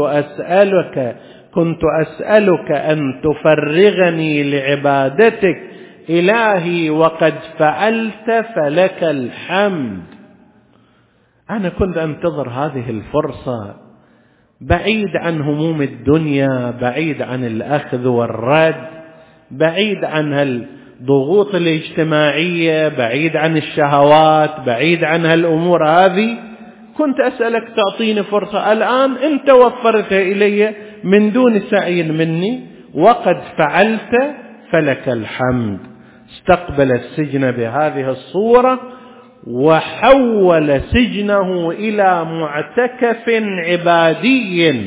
أسألك أن تفرغني لعبادتك إلهي وقد فعلت فلك الحمد. أنا كنت أنتظر هذه الفرصة، بعيد عن هموم الدنيا، بعيد عن الأخذ والرد، بعيد عن الضغوط الاجتماعية، بعيد عن الشهوات، بعيد عن هالأمور هذه. كنت أسألك تعطيني فرصة، الآن أنت وفرتها إلي من دون سعي مني، وقد فعلت فلك الحمد. استقبل السجن بهذه الصورة وحول سجنه إلى معتكف عبادي.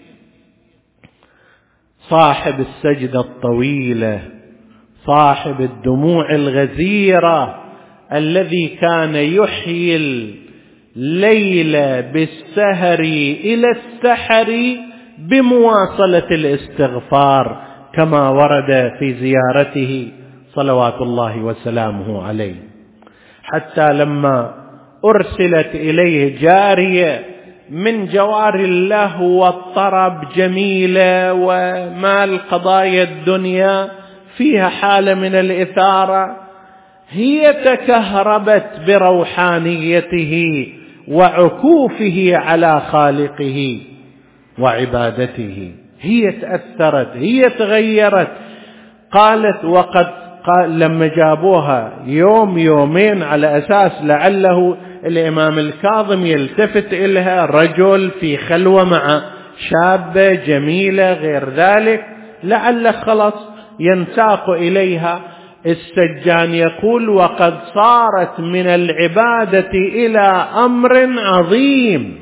صاحب السجدة الطويلة، صاحب الدموع الغزيرة، الذي كان يحيي الليل بالسهر إلى السحر بمواصلة الاستغفار كما ورد في زيارته صلوات الله وسلامه عليه. حتى لما أرسلت إليه جارية من جوار اللهو والطرب جميلة ومال قضايا الدنيا فيها حالة من الإثارة، هي تكهربت بروحانيته وعكوفه على خالقه وعبادته. هي تأثرت، هي تغيرت. قالت لما جابوها يوم يومين على أساس لعله الإمام الكاظم يلتفت إليها، رجل في خلوة مع شابة جميلة غير ذلك، لعل خلص ينساق إليها. السجان يقول: وقد صارت من العبادة إلى أمر عظيم.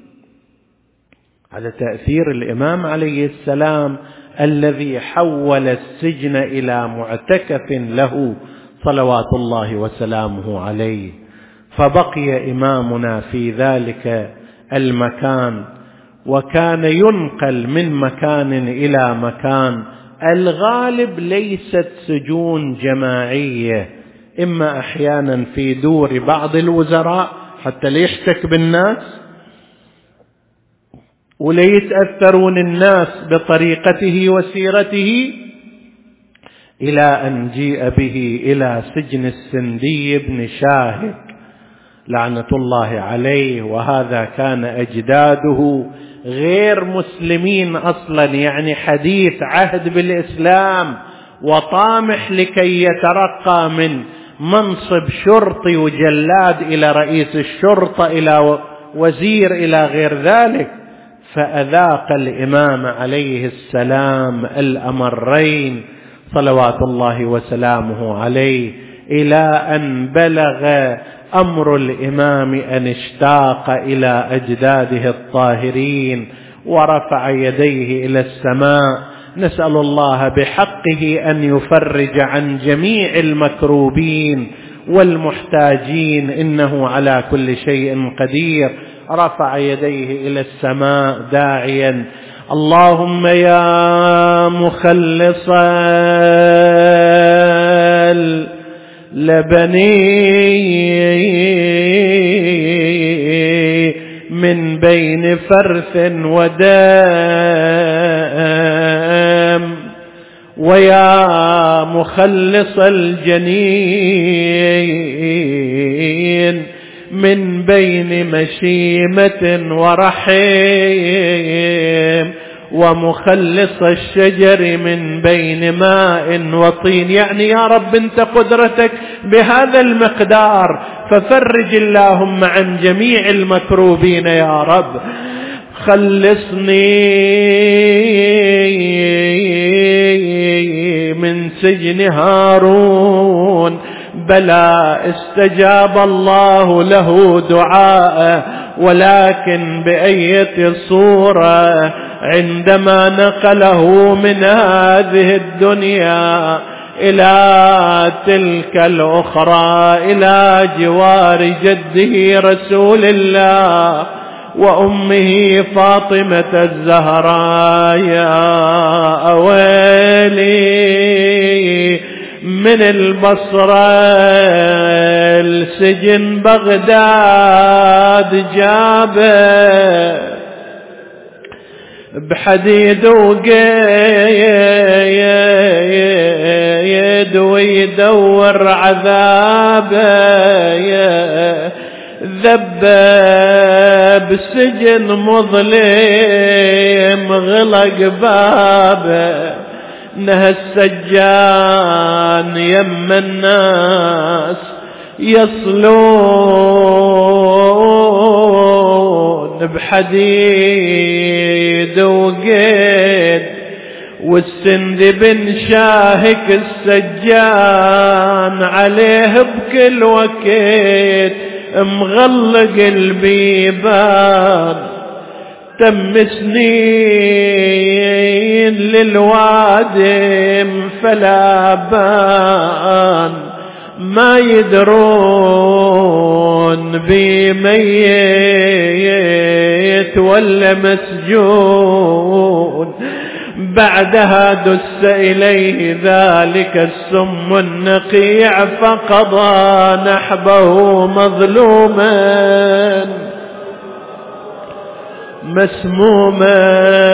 على تأثير الإمام عليه السلام الذي حول السجن إلى معتكف له صلوات الله وسلامه عليه. فبقي إمامنا في ذلك المكان، وكان ينقل من مكان إلى مكان. الغالب ليست سجون جماعية، إما أحيانا في دور بعض الوزراء حتى ليحتك بالناس وليتأثرون الناس بطريقته وسيرته، إلى أن جيء به إلى سجن السندي بن شاهك لعنة الله عليه. وهذا كان أجداده غير مسلمين أصلا، يعني حديث عهد بالإسلام، وطامح لكي يترقى من منصب شرطي وجلاد إلى رئيس الشرطة إلى وزير إلى غير ذلك. فأذاق الإمام عليه السلام الأمرين صلوات الله وسلامه عليه، إلى أن بلغ أمر الإمام أن اشتاق إلى أجداده الطاهرين ورفع يديه إلى السماء. نسأل الله بحقه أن يفرج عن جميع المكروبين والمحتاجين، إنه على كل شيء قدير. رفع يديه إلى السماء داعيا: اللهم يا مخلص لبني من بين فرث ودم، ويا مخلص الجنين من بين مشيمة ورحم، ومخلص الشجر من بين ماء وطين. يعني يا رب انت قدرتك بهذا المقدار، ففرج اللهم عن جميع المكروبين يا رب. خلصني من سجن هارون. بلى استجاب الله له دعاءه، ولكن بأية صورة؟ عندما نقله من هذه الدنيا إلى تلك الأخرى، إلى جوار جده رسول الله وأمه فاطمة الزهراء. يا ويلي من البصرة السجن بغداد جابه بحديد وقيد ويدور عذابه، ذبب سجن مظلم غلق بابه، نهى السجان يم الناس يصلون بحديد وقيد، والسند بن شاهك السجان عليه بكل وقت مغلق البيبان. تم سنين للوادم فلا بان، ما يدرون بميت ولا مسجون. بعدها دس إليه ذلك السم النقيع، فقضى نحبه مظلوما مسموما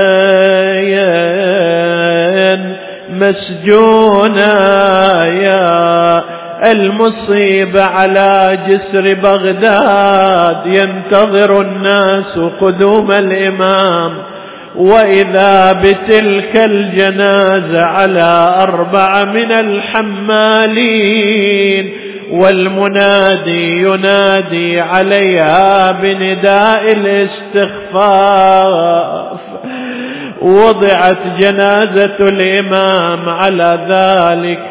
مسجونا. يا المصيبة على جسر بغداد، ينتظر الناس قدوم الإمام، وإذا بتلك الجنازة على 4 من الحمالين، والمنادي ينادي عليها بنداء الاستخفاف. وضعت جنازة الإمام على ذلك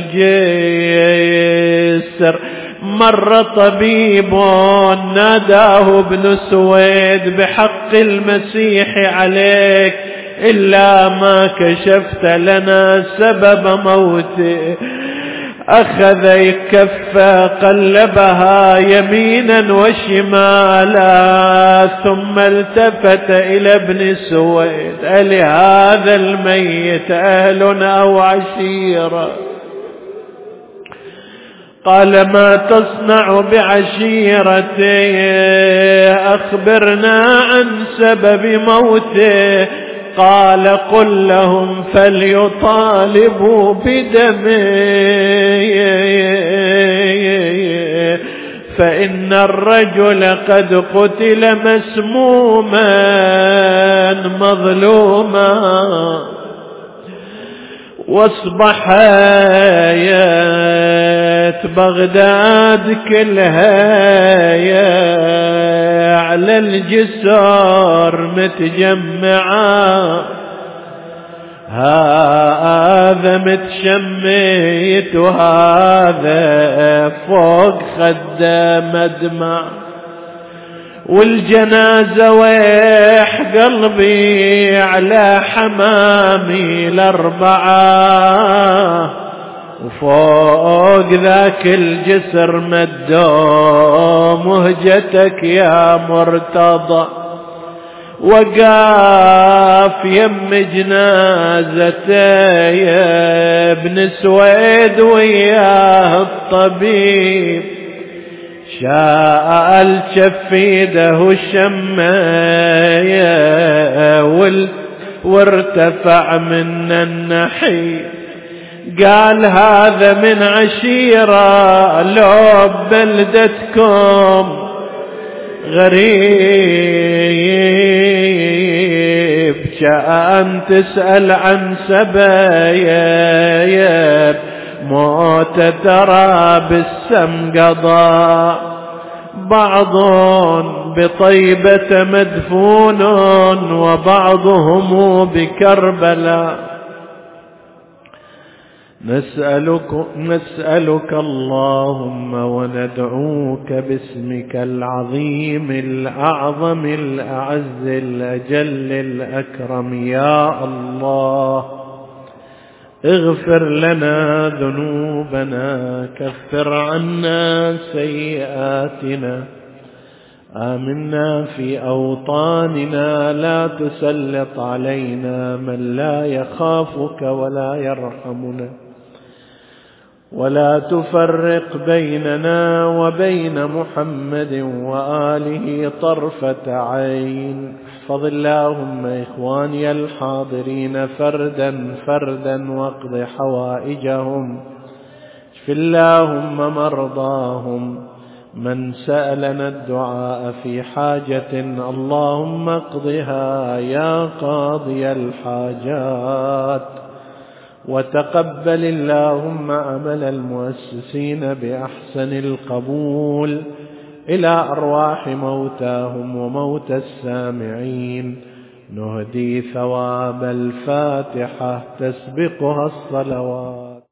الجسر. مر طبيب ناداه ابن سويد بحق المسيح عليك، إلا ما كشفت لنا سبب موته. أخذ يكفى قلبها يمينا وشمالا، ثم التفت إلى ابن سويد: ألهذا الميت أهل أو عشيرة؟ قال: ما تصنع بعشيرته؟ أخبرنا عن سبب موته. قال: قل لهم فليطالبوا بدمه، فإن الرجل قد قتل مسموما مظلوما. واصبحت بغداد كلها على الجسر متجمعة، هذا متشمت وهذا فوق خده مدمع. والجنازة ويح قلبي على حمامي 4، وفوق ذاك الجسر مدوا مهجتك يا مرتضى، وقاف يم جنازتي ابن سويد وياه الطبيب، شاء شفيده الشماية وارتفع من النحيب، قال هذا من عشيرة لو بلدتكم غريب، كأن تسأل عن سبايب موت ترى بالسم قضى، بعض بطيبة مدفون وبعضهم بكربلاء. نسألك اللهم وندعوك باسمك العظيم الأعظم الأعز الأجل الأكرم، يا الله اغفر لنا ذنوبنا، كفر عنا سيئاتنا، آمنا في أوطاننا، لا تسلط علينا من لا يخافك ولا يرحمنا، ولا تفرق بيننا وبين محمد وآله طرفة عين. احفظ اللهم إخواني الحاضرين فردا فردا واقض حوائجهم، اشف اللهم مرضاهم، من سألنا الدعاء في حاجة اللهم اقضها يا قاضي الحاجات، وتقبل اللهم عمل المؤسسين بأحسن القبول إلى أرواح موتاهم وموتى السامعين. نهدي ثواب الفاتحة تسبقها الصلوات.